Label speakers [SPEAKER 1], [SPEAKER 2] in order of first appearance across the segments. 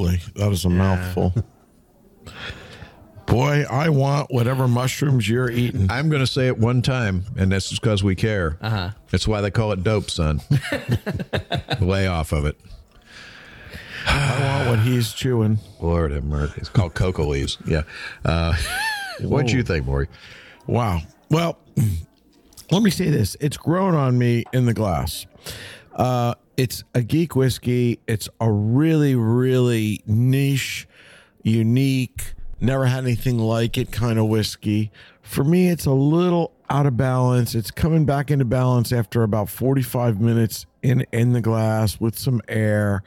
[SPEAKER 1] Boy, that is a mouthful. Boy, I want whatever mushrooms you're eating.
[SPEAKER 2] I'm going to say it one time, and that's just because we care. That's why they call it dope, son. Lay off of it.
[SPEAKER 1] I want what he's chewing.
[SPEAKER 2] Lord have mercy. It's called coca leaves. Yeah. What'd you think, Maury?
[SPEAKER 1] Wow. Well, let me say this. It's grown on me in the glass. It's a geek whiskey. It's a really, really niche, unique, never had anything like it kind of whiskey. For me, it's a little out of balance. It's coming back into balance after about 45 minutes in the glass with some air.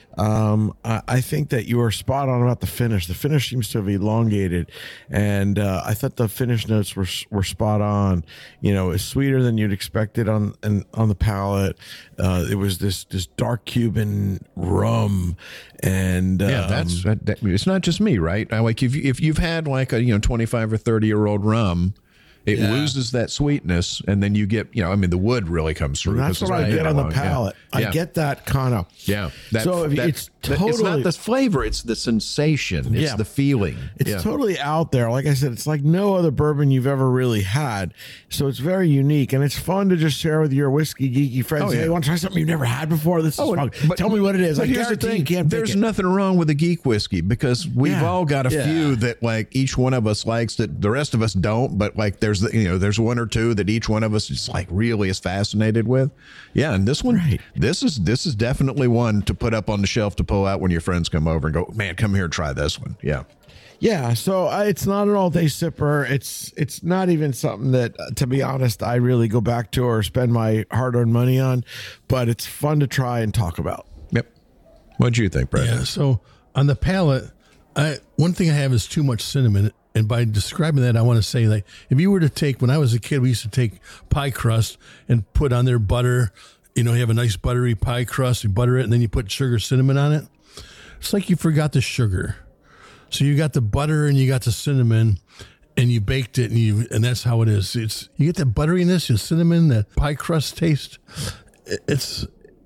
[SPEAKER 1] I think that you are spot on about the finish. The finish seems to have elongated, and I thought the finish notes were spot on. You know, it's sweeter than you'd expect it on the palate. It was this dark Cuban rum, and
[SPEAKER 2] it's not just me, right? Like if you've had like a 25 or 30-year-old rum. It loses that sweetness, and then you get, the wood really comes through.
[SPEAKER 1] That's what I get on the palate. I get that kind of.
[SPEAKER 2] Yeah.
[SPEAKER 1] It's
[SPEAKER 2] not the flavor, it's the sensation. It's the feeling.
[SPEAKER 1] It's totally out there. Like I said, it's like no other bourbon you've ever really had. So it's very unique, and it's fun to just share with your whiskey geeky friends. Hey, you want to try something you've never had before? This is fun. Tell me what it is.
[SPEAKER 2] Here's the thing. There's nothing wrong with a geek whiskey, because we've all got a few that like each one of us likes that the rest of us don't, but like there's one or two that each one of us is like really is fascinated with. Yeah, and this one, this is definitely one to put up on the shelf to pull out when your friends come over and go, man, come here and try this one. Yeah.
[SPEAKER 1] Yeah, so it's not an all-day sipper. It's not even something that, to be honest, I really go back to or spend my hard-earned money on, but it's fun to try and talk about.
[SPEAKER 2] Yep. What do you think, Brad?
[SPEAKER 3] Yeah, so on the palate, one thing I have is too much cinnamon. And by describing that, I want to say, like, if you were to take, when I was a kid, we used to take pie crust and put on there butter. You have a nice buttery pie crust, you butter it, and then you put sugar, cinnamon on it. It's like you forgot the sugar. So you got the butter and you got the cinnamon, and you baked it, and that's how it is. You get that butteriness, your cinnamon, that pie crust taste. It's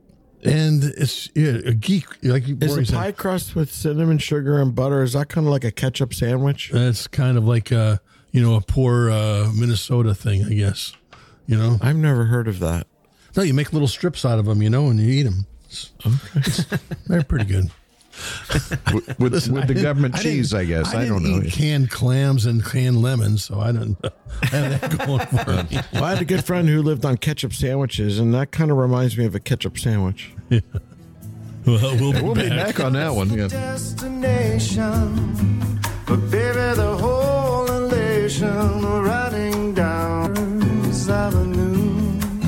[SPEAKER 3] a geek. Like
[SPEAKER 1] is the pie crust with cinnamon, sugar, and butter? Is that kind of like a ketchup sandwich?
[SPEAKER 3] That's kind of like a poor Minnesota thing, I guess.
[SPEAKER 1] I've never heard of that.
[SPEAKER 3] No, you make little strips out of them, and you eat them. They're pretty good.
[SPEAKER 2] with the government cheese, I guess. I don't know.
[SPEAKER 3] Eat canned clams and canned lemons, so I don't have that going for me.
[SPEAKER 1] Well, I had a good friend who lived on ketchup sandwiches, and that kind of reminds me of a ketchup sandwich.
[SPEAKER 3] Yeah. Well, we'll
[SPEAKER 2] be back on that one. Yeah.
[SPEAKER 4] Destination, but baby, the whole elation riding down Avenue.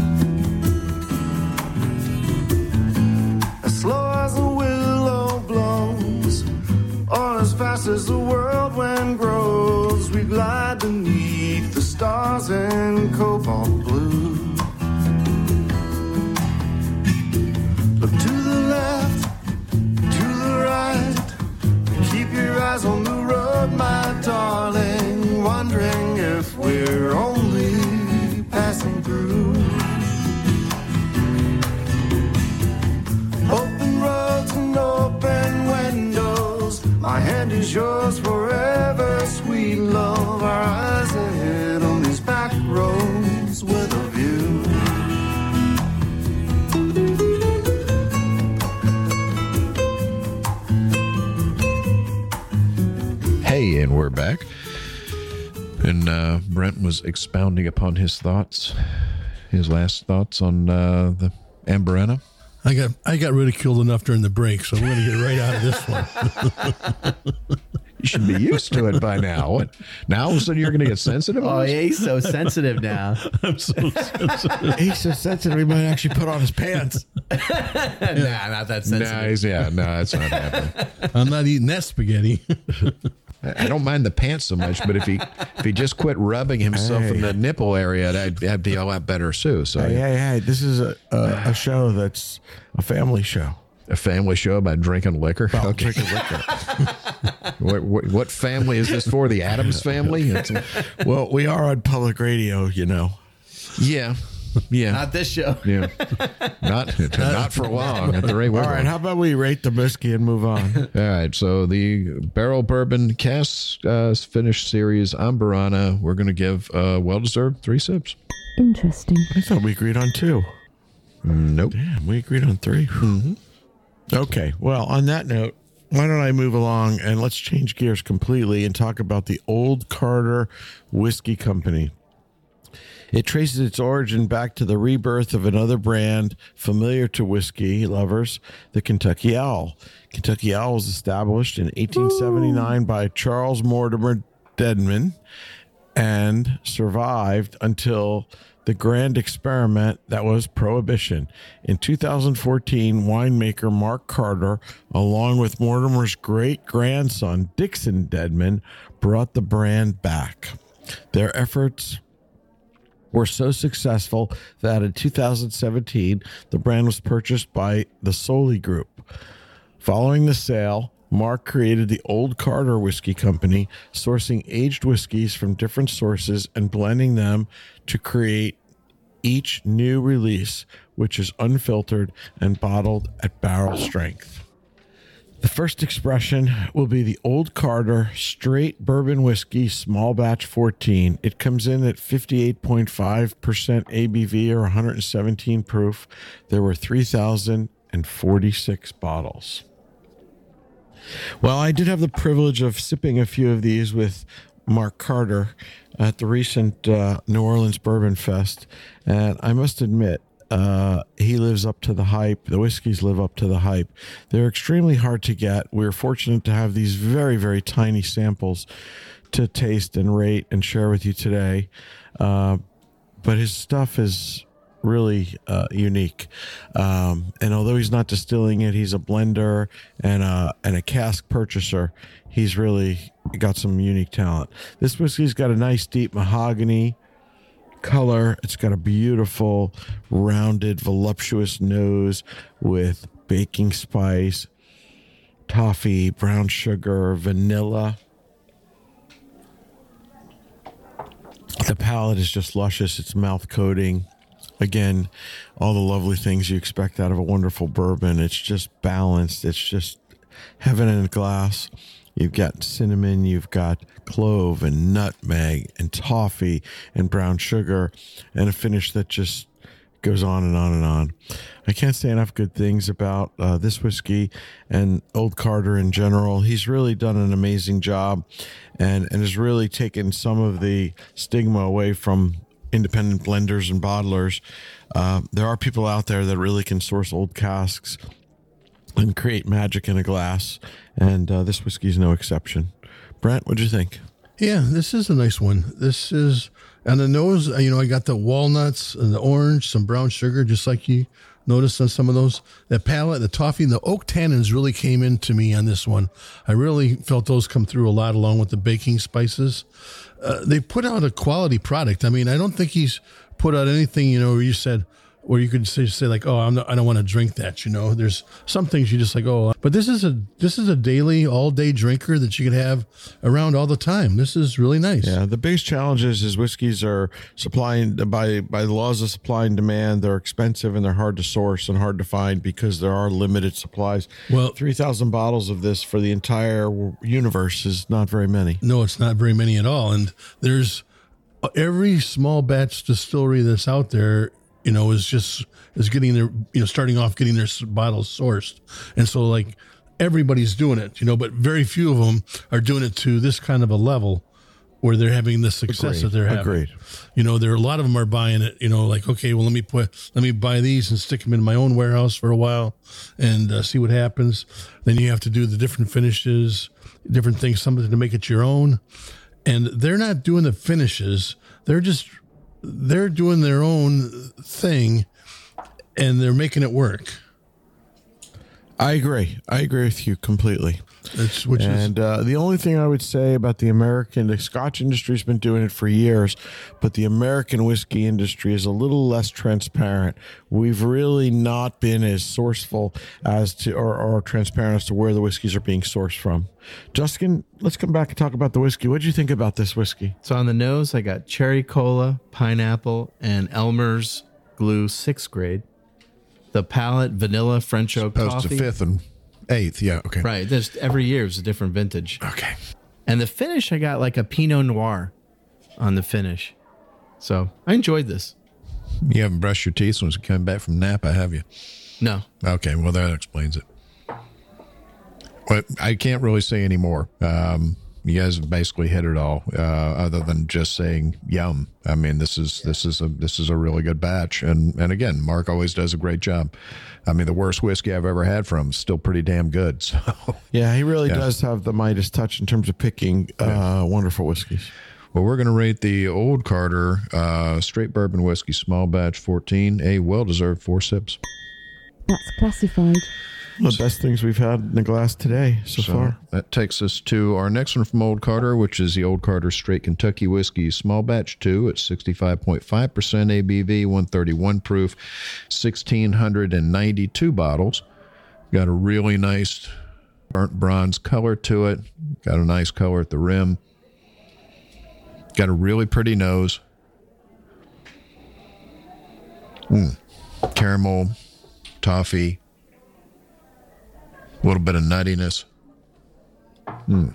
[SPEAKER 4] As slow as the willow blows, or as fast as the whirlwind grows, we glide beneath the stars in cobalt blue. Look to the left, to the right, keep your eyes on the road, my darling, wondering if we're only passing through. Open roads and open windows, my hand is yours forever, sweet love. Our eyes ahead on these back roads with a view.
[SPEAKER 2] Hey, and we're back. And Brent was expounding upon his last thoughts on the Amburana.
[SPEAKER 3] I got ridiculed enough during the break, so we're going to get right out of this one.
[SPEAKER 2] You should be used to it by now. What? Now all of a sudden you're going to get sensitive?
[SPEAKER 5] Oh, yeah, he's so sensitive now.
[SPEAKER 3] I'm so sensitive.
[SPEAKER 1] He's so sensitive he might actually put on his pants.
[SPEAKER 5] Nah, not that sensitive.
[SPEAKER 2] No, that's not happening.
[SPEAKER 3] I'm not eating that spaghetti.
[SPEAKER 2] I don't mind the pants so much, but if he just quit rubbing himself in the nipple area, that'd be a lot better too. So
[SPEAKER 1] hey, this is a show that's a family show.
[SPEAKER 2] A family show about drinking liquor.
[SPEAKER 1] Drinking liquor.
[SPEAKER 2] What family is this for? The Addams family?
[SPEAKER 1] Well, we are on public radio,
[SPEAKER 2] Yeah. Yeah.
[SPEAKER 5] Not this show.
[SPEAKER 2] Yeah. Not for long at the rate we're
[SPEAKER 1] All right,
[SPEAKER 2] going.
[SPEAKER 1] how about we rate the whiskey and move on?
[SPEAKER 2] All right, so the Barrel Bourbon Cask Finish Series Amburana, we're going to give well-deserved 3 sips.
[SPEAKER 6] Interesting.
[SPEAKER 1] I thought we agreed on 2.
[SPEAKER 2] Nope.
[SPEAKER 1] Damn, we agreed on 3. Mm-hmm. Okay, well, on that note, why don't I move along and let's change gears completely and talk about the Old Carter Whiskey Company. It traces its origin back to the rebirth of another brand familiar to whiskey lovers, the Kentucky Owl. Kentucky Owl was established in 1879 by Charles Mortimer Dedman and survived until the grand experiment that was Prohibition. In 2014, winemaker Mark Carter, along with Mortimer's great-grandson Dixon Dedman, brought the brand back. Their efforts were so successful that in 2017, the brand was purchased by the Soley Group. Following the sale, Mark created the Old Carter Whiskey Company, sourcing aged whiskeys from different sources and blending them to create each new release, which is unfiltered and bottled at barrel strength. The first expression will be the Old Carter Straight Bourbon Whiskey Small Batch 14. It comes in at 58.5% ABV or 117 proof. There were 3,046 bottles. Well, I did have the privilege of sipping a few of these with Mark Carter at the recent New Orleans Bourbon Fest, and I must admit, he lives up to the hype. The whiskeys live up to the hype. They're extremely hard to get. We're fortunate to have these very, very tiny samples to taste and rate and share with you today. But his stuff is really unique. And although he's not distilling it, he's a blender and a cask purchaser. He's really got some unique talent. This whiskey's got a nice deep mahogany color. It's got a beautiful rounded voluptuous nose with baking spice, toffee, brown sugar, vanilla. The palate is just luscious. It's mouth coating. Again, all the lovely things you expect out of a wonderful bourbon. It's just balanced. It's just heaven in a glass. You've got cinnamon, you've got clove and nutmeg and toffee and brown sugar and a finish that just goes on and on and on. I can't say enough good things about this whiskey and Old Carter in general. He's really done an amazing job and has really taken some of the stigma away from independent blenders and bottlers. There are people out there that really can source old casks and create magic in a glass, and this whiskey is no exception. Brent, what'd you think?
[SPEAKER 3] Yeah, this is a nice one. This is on the nose. I got the walnuts and the orange, some brown sugar, just like you noticed on some of those. The palate, the toffee, the oak tannins really came into me on this one. I really felt those come through a lot along with the baking spices. They put out a quality product. I mean, I don't think he's put out anything, where you said, or you could say like, oh, I don't want to drink that. There's some things you just like, oh, but this is a daily, all day drinker that you could have around all the time. This is really nice.
[SPEAKER 1] Yeah, the biggest challenge is whiskeys are supplying by the laws of supply and demand. They're expensive and they're hard to source and hard to find because there are limited supplies.
[SPEAKER 3] Well,
[SPEAKER 1] 3,000 bottles of this for the entire universe is not very many.
[SPEAKER 3] No, it's not very many at all. And there's every small batch distillery that's out there, is getting their, starting off getting their bottles sourced. And so like everybody's doing it, but very few of them are doing it to this kind of a level where they're having the success that they're having.
[SPEAKER 1] Agreed.
[SPEAKER 3] There are a lot of them are buying it, like, okay, well, let me buy these and stick them in my own warehouse for a while and see what happens. Then you have to do the different finishes, different things, something to make it your own. And they're not doing the finishes. They're doing their own thing and they're making it work.
[SPEAKER 1] I agree with you completely. The only thing I would say about the Scotch industry has been doing it for years, but the American whiskey industry is a little less transparent. We've really not been as sourceful as to, or transparent as to where the whiskeys are being sourced from. Justin, let's come back and talk about the whiskey. What did you think about this whiskey?
[SPEAKER 5] So on the nose, I got cherry cola, pineapple, and Elmer's glue 6th grade. The palate, vanilla, French oak
[SPEAKER 2] Opposed
[SPEAKER 5] coffee.
[SPEAKER 2] to 5th and 8th. Yeah. Okay.
[SPEAKER 5] Right. There's every year is a different vintage.
[SPEAKER 2] Okay.
[SPEAKER 5] And the finish, I got like a Pinot Noir on the finish. So I enjoyed this.
[SPEAKER 2] You haven't brushed your teeth since you came back from Napa, have you?
[SPEAKER 5] No.
[SPEAKER 2] Okay. Well, that explains it. But I can't really say any more. You guys have basically hit it all, other than just saying yum. I mean, this is a really good batch, and again, Mark always does a great job. I mean, the worst whiskey I've ever had from him is still pretty damn good. So
[SPEAKER 1] Yeah, he really does have the Midas touch in terms of picking wonderful whiskeys.
[SPEAKER 2] well, we're going to rate the Old Carter straight bourbon whiskey small batch 14 a well-deserved 4 sips.
[SPEAKER 6] That's classified.
[SPEAKER 1] The best things we've had in the glass today so far.
[SPEAKER 2] That takes us to our next one from Old Carter, which is the Old Carter Straight Kentucky Whiskey Small Batch 2 at 65.5% ABV, 131 proof, 1,692 bottles. Got a really nice burnt bronze color to it. Got a nice color at the rim. Got a really pretty nose. Caramel, toffee. A little bit of nuttiness. On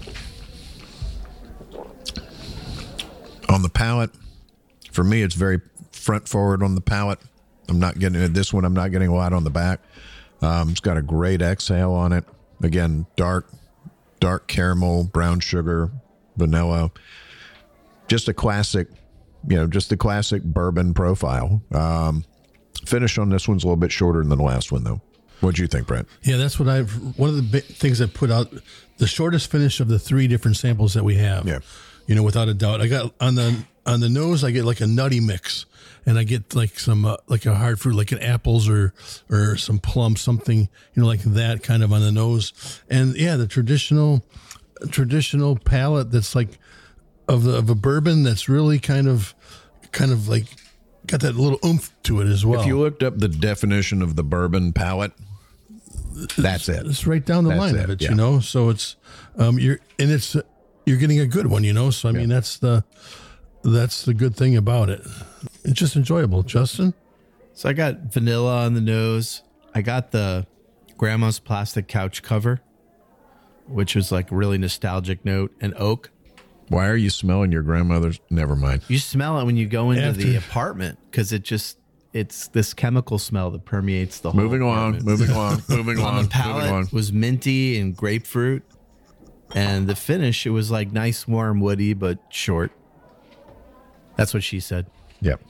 [SPEAKER 2] the palate, for me, it's very front forward on the palate. I'm not getting this one. I'm not getting a lot on the back. It's got a great exhale on it. Again, dark caramel, brown sugar, vanilla. Just a classic, just the classic bourbon profile. Finish on this one's a little bit shorter than the last one, though. What do you think, Brent?
[SPEAKER 3] Yeah, that's what one of the big things I put out, the shortest finish of the 3 different samples that we have.
[SPEAKER 2] Yeah.
[SPEAKER 3] Without a doubt. I got on the nose, I get like a nutty mix, and I get like some like a hard fruit, like an apples or some plums, something like that kind of on the nose. And yeah, the traditional palate that's like of a bourbon that's really kind of like got that little oomph to it as well.
[SPEAKER 2] If you looked up the definition of the bourbon palate, that's it.
[SPEAKER 3] It's right down the line of it,
[SPEAKER 2] yeah.
[SPEAKER 3] So it's you're getting a good one, So I mean, that's the good thing about it. It's just enjoyable. Justin?
[SPEAKER 5] So I got vanilla on the nose. I got the grandma's plastic couch cover, which was like a really nostalgic note, and oak.
[SPEAKER 2] Why are you smelling your grandmother's? Never mind.
[SPEAKER 5] You smell it when you go into the apartment because it's this chemical smell that permeates the whole apartment. Moving on. The palate was minty and grapefruit, and the finish, it was like nice, warm, woody, but short. That's what she said.
[SPEAKER 2] Yep.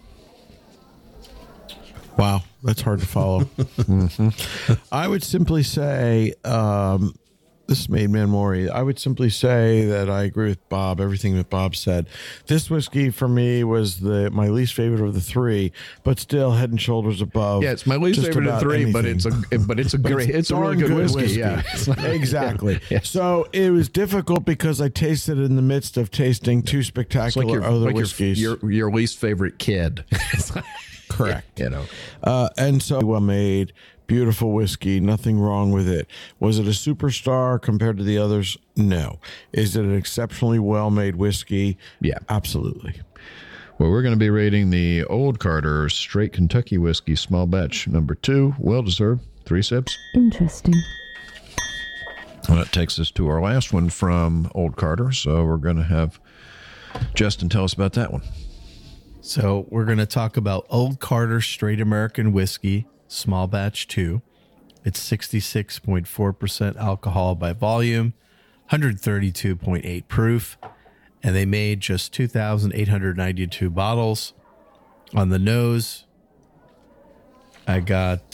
[SPEAKER 1] Wow, that's hard to follow. I would simply say, this is Made Man Maury. I would simply say that I agree with Bob, everything that Bob said. This whiskey for me was my least favorite of the 3, but still head and shoulders above.
[SPEAKER 2] Yeah, it's my least favorite of the 3, but it's a really good whiskey. Yeah,
[SPEAKER 1] exactly. Yeah. So it was difficult because I tasted it in the midst of tasting 2 spectacular other whiskeys.
[SPEAKER 2] Your least favorite kid.
[SPEAKER 1] Correct. And so well made. Beautiful whiskey, nothing wrong with it. Was it a superstar compared to the others? No. Is it an exceptionally well-made whiskey?
[SPEAKER 2] Yeah.
[SPEAKER 1] Absolutely.
[SPEAKER 2] Well, we're going to be rating the Old Carter Straight Kentucky Whiskey Small Batch number 2. Well-deserved. 3 sips.
[SPEAKER 6] Interesting.
[SPEAKER 2] Well, that takes us to our last one from Old Carter. So we're going to have Justin tell us about that one.
[SPEAKER 5] So we're going to talk about Old Carter Straight American Whiskey Small Batch 2. It's 66.4% alcohol by volume, 132.8 proof, and they made just 2,892 bottles. On the nose, I got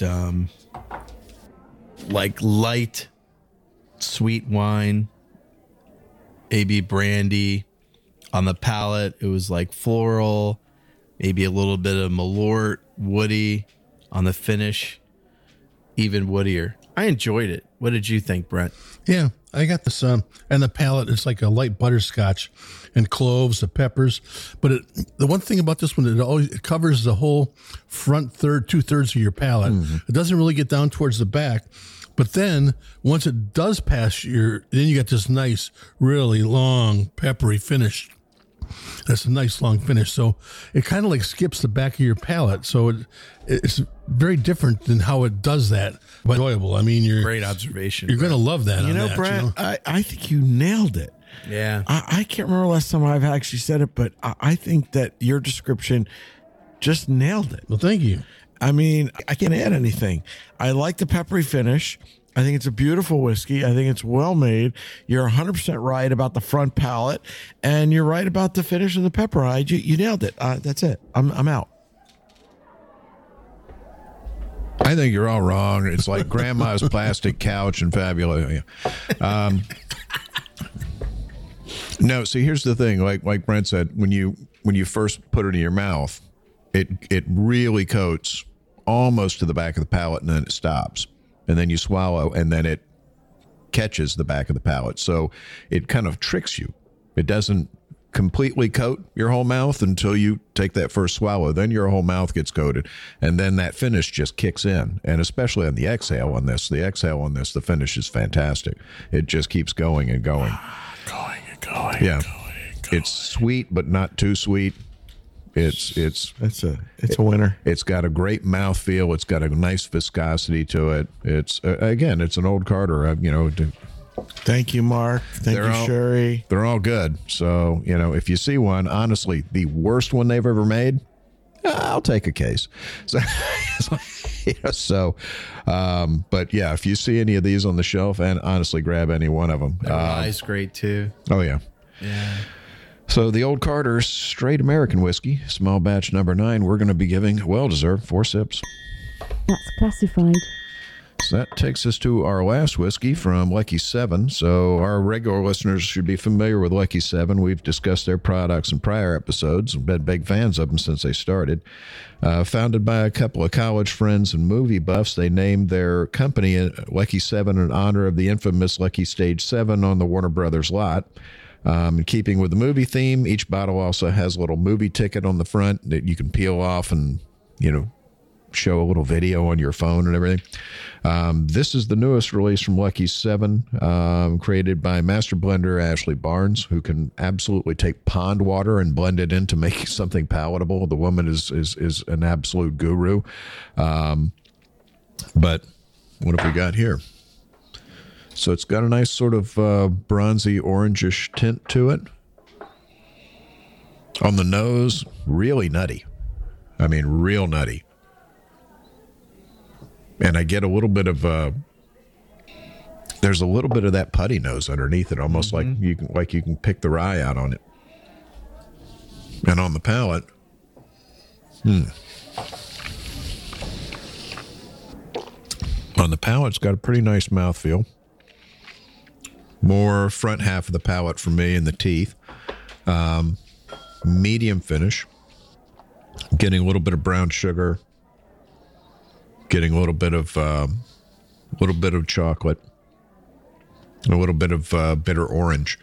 [SPEAKER 5] like light sweet wine, maybe brandy. On the palate, it was like floral, maybe a little bit of malort, woody. On the finish, even woodier. I enjoyed it. What did you think, Brent?
[SPEAKER 3] Yeah, I got this, and the palate, it's like a light butterscotch and cloves, the peppers. But the one thing about this one, it covers the whole front 2/3 of your palate. Mm-hmm. It doesn't really get down towards the back. But then once it does pass then you got this nice, really long, peppery finish That's a nice long finish. So it kind of like skips the back of your palate. So it's very different than how it does that. But enjoyable. I mean,
[SPEAKER 5] Great observation.
[SPEAKER 3] You're going to love that.
[SPEAKER 1] You
[SPEAKER 3] on
[SPEAKER 1] know,
[SPEAKER 3] that,
[SPEAKER 1] Brent,
[SPEAKER 3] you know?
[SPEAKER 1] I think you nailed it.
[SPEAKER 5] Yeah.
[SPEAKER 1] I can't remember last time I've actually said it, but I think that your description just nailed it.
[SPEAKER 3] Well, thank you.
[SPEAKER 1] I mean, I can't add anything. I like the peppery finish. I think it's a beautiful whiskey. I think it's well made. You're 100% right about the front palate, and you're right about the finish and the pepper. You nailed it. That's it. I'm out.
[SPEAKER 2] I think you're all wrong. It's like grandma's plastic couch and fabulous. No, see, here's the thing. Like Brent said, when you first put it in your mouth, it really coats almost to the back of the palate, and then it stops, and then you swallow, and then it catches the back of the palate. So it kind of tricks you. It doesn't completely coat your whole mouth until you take that first swallow. Then your whole mouth gets coated, and then that finish just kicks in. And especially on the exhale on this, the finish is fantastic. It just keeps going and going. Yeah. It's sweet, but not too sweet. It's
[SPEAKER 1] a winner.
[SPEAKER 2] It's got a great mouthfeel. It's got a nice viscosity to it. It's again, it's an Old Carter.
[SPEAKER 1] Thank you, Mark. Thank you, Sherry.
[SPEAKER 2] They're all good. So, if you see one, honestly, the worst one they've ever made, I'll take a case. But yeah, if you see any of these on the shelf, and honestly, grab any one of them.
[SPEAKER 5] Rye's great too.
[SPEAKER 2] Oh yeah.
[SPEAKER 5] Yeah.
[SPEAKER 2] So the Old Carter Straight American Whiskey, small batch number 9, we're going to be giving well-deserved 4 sips.
[SPEAKER 6] That's classified.
[SPEAKER 2] So that takes us to our last whiskey from Lucky 7. So our regular listeners should be familiar with Lucky 7. We've discussed their products in prior episodes and been big fans of them since they started. Founded by a couple of college friends and movie buffs, they named their company Lucky 7 in honor of the infamous Lucky Stage 7 on the Warner Brothers lot. In keeping with the movie theme, each bottle also has a little movie ticket on the front that you can peel off and, show a little video on your phone and everything. This is the newest release from Lucky 7, created by master blender Ashley Barnes, who can absolutely take pond water and blend it into making something palatable. The woman is an absolute guru. But what have we got here? So it's got a nice sort of bronzy orangish tint to it. On the nose, really nutty. I mean, real nutty. And I get a little bit of there's a little bit of that putty nose underneath it, almost like you can pick the rye out on it. And on the palate, on the palate, it's got a pretty nice mouthfeel. More front half of the palate for me in the teeth. Medium finish. Getting a little bit of brown sugar. Getting a little bit of chocolate. And a little bit of bitter orange.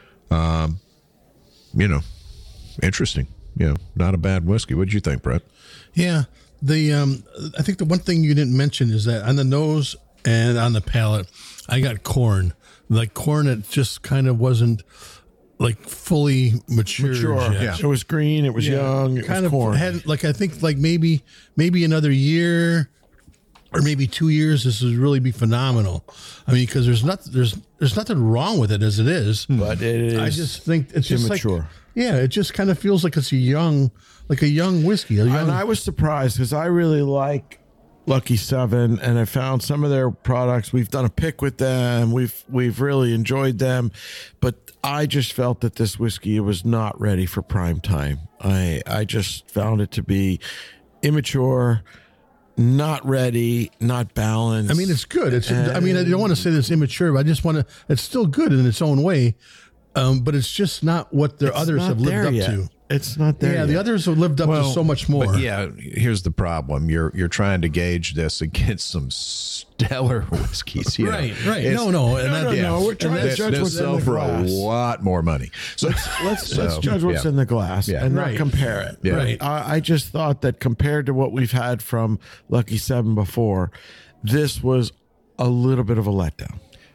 [SPEAKER 2] Interesting. Not a bad whiskey. What did you think, Brett?
[SPEAKER 3] Yeah. I think the one thing you didn't mention is that on the nose and on the palate, I got corn. Like corn, it just kind of wasn't like fully mature.
[SPEAKER 1] Yeah. It was green. It was young. It
[SPEAKER 3] kind
[SPEAKER 1] was
[SPEAKER 3] of
[SPEAKER 1] corn.
[SPEAKER 3] had I think maybe another year or maybe 2 years. This would really be phenomenal. I mean, because there's nothing wrong with it as it is.
[SPEAKER 1] But it is.
[SPEAKER 3] I just think it's just
[SPEAKER 1] immature.
[SPEAKER 3] It just kind of feels like it's a young whiskey.
[SPEAKER 1] And I was surprised because I really like Lucky 7, and I found some of their products. We've done a pick with them. We've really enjoyed them, but I just felt that this whiskey was not ready for prime time. I just found it to be immature, not ready, not balanced.
[SPEAKER 3] I mean, it's good. I don't want to say that it's immature, but I just want to. It's still good in its own way, but it's just not what the others have lived up to.
[SPEAKER 1] It's not there.
[SPEAKER 3] Yeah, the others have lived up to so much more.
[SPEAKER 2] But here's the problem. You're trying to gauge this against some stellar whiskeys.
[SPEAKER 3] Right. No.
[SPEAKER 1] We're trying to judge what's in the
[SPEAKER 2] for
[SPEAKER 1] glass.
[SPEAKER 2] a lot more money. So
[SPEAKER 1] let's judge what's in the glass and not compare it.
[SPEAKER 2] Yeah.
[SPEAKER 3] Right.
[SPEAKER 1] I just thought that compared to what we've had from Lucky 7 before, this was a little bit of a letdown.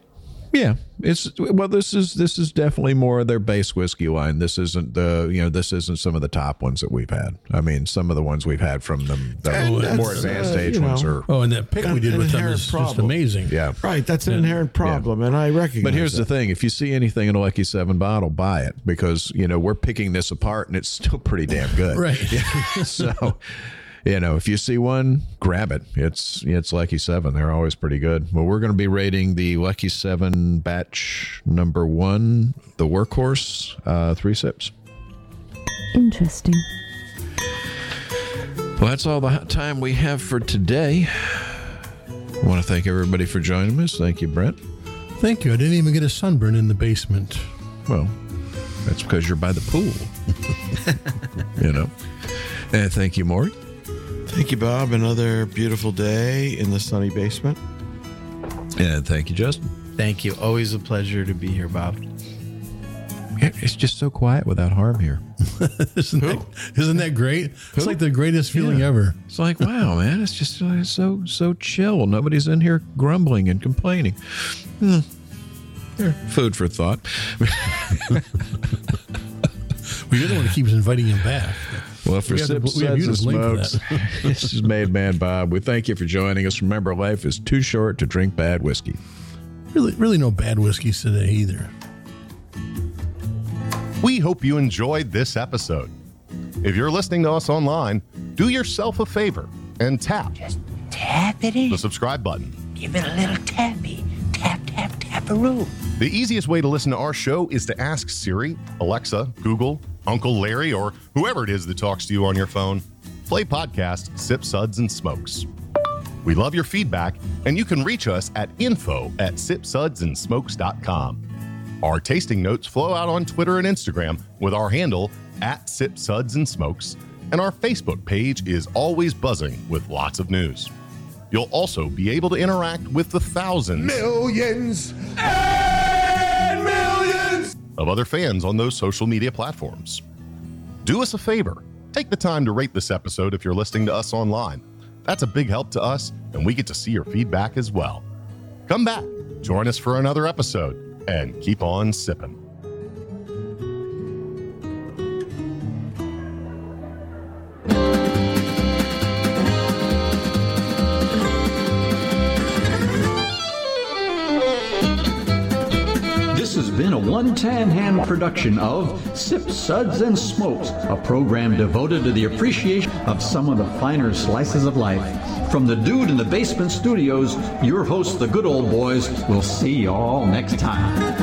[SPEAKER 2] Yeah, this is definitely more of their base whiskey line. This isn't this isn't some of the top ones that we've had. I mean, some of the ones we've had from them, the more advanced age ones are.
[SPEAKER 3] Oh, and that pick we did with them is just amazing.
[SPEAKER 2] Yeah,
[SPEAKER 1] right. That's an inherent problem, and I recognize.
[SPEAKER 2] But here's the thing: if you see anything in a Lucky 7 bottle, buy it, because we're picking this apart and it's still pretty damn good.
[SPEAKER 3] Right.
[SPEAKER 2] So. If you see one, grab it. It's Lucky 7. They're always pretty good. Well, we're going to be rating the Lucky 7 batch number 1, the Workhorse, 3 sips.
[SPEAKER 6] Interesting.
[SPEAKER 2] Well, that's all the time we have for today. I want to thank everybody for joining us. Thank you, Brent.
[SPEAKER 3] Thank you. I didn't even get a sunburn in the basement.
[SPEAKER 2] Well, that's because you're by the pool. And thank you, Maury.
[SPEAKER 1] Thank you, Bob. Another beautiful day in the sunny basement.
[SPEAKER 2] And thank you, Justin.
[SPEAKER 5] Thank you. Always a pleasure to be here, Bob.
[SPEAKER 2] It's just so quiet without harm here.
[SPEAKER 3] Isn't that great? It's like the greatest feeling ever.
[SPEAKER 2] It's like, wow, man, it's just so chill. Nobody's in here grumbling and complaining. Food for thought.
[SPEAKER 3] Well, you're the one who keeps inviting him back.
[SPEAKER 2] Well, for Sips, Suds, and Smokes, this is Made Man Bob. We thank you for joining us. Remember, life is too short to drink bad whiskey.
[SPEAKER 3] Really no bad whiskeys today either.
[SPEAKER 7] We hope you enjoyed this episode. If you're listening to us online, do yourself a favor and tap
[SPEAKER 8] Tap it in.
[SPEAKER 7] the subscribe button.
[SPEAKER 8] Give it a little tappy. Tap, tap, tap-a-roo.
[SPEAKER 7] The easiest way to listen to our show is to ask Siri, Alexa, Google, Uncle Larry, or whoever it is that talks to you on your phone. Play podcast Sips, Suds, and Smokes. We love your feedback, and you can reach us at info@sipsudsandsmokes.com. Our tasting notes flow out on Twitter and Instagram with our handle @SipSudsAndSmokes, and our Facebook page is always buzzing with lots of news. You'll also be able to interact with the thousands,
[SPEAKER 4] Millions and millions
[SPEAKER 7] of other fans on those social media platforms. Do us a favor. Take the time to rate this episode if you're listening to us online. That's a big help to us, and we get to see your feedback as well. Come back, join us for another episode, and keep on sipping.
[SPEAKER 9] This has been a one-tan hand production of Sips, Suds, and Smokes, a program devoted to the appreciation of some of the finer slices of life. From the Dude in the Basement Studios, your hosts, the Good Old Boys, will see you all next time.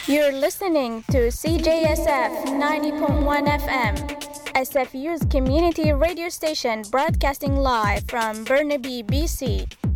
[SPEAKER 10] You're listening to CJSF 90.1 FM, SFU's community radio station broadcasting live from Burnaby, BC.